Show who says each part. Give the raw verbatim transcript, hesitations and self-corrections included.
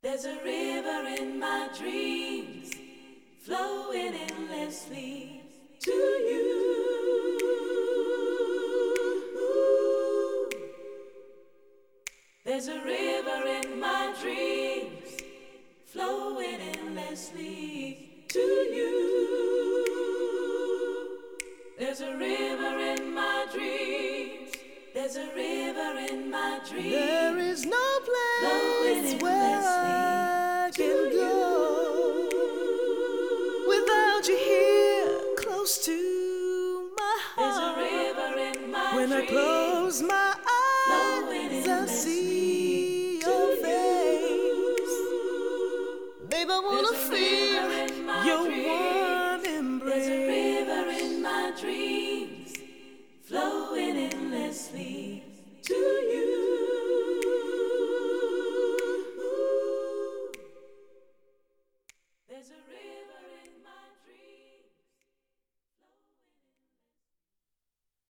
Speaker 1: There's a river in my dreams, flowing endlessly to you. There's a river in my dreams, flowing endlessly to you. There's a river in my dreams. There's a river in my dreams.
Speaker 2: There is no